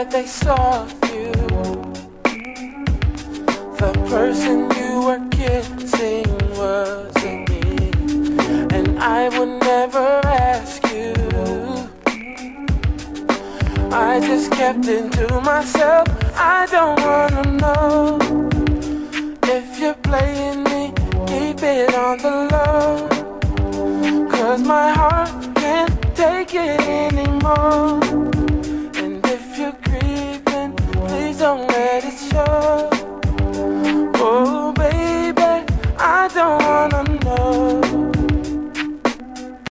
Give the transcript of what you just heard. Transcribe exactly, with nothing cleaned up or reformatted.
that they saw you. The person you were kissing wasn't me, and I would never ask you. I just kept it to myself. I don't wanna know if you're playing me. Keep it on the low, 'cause my heart can't take it anymore.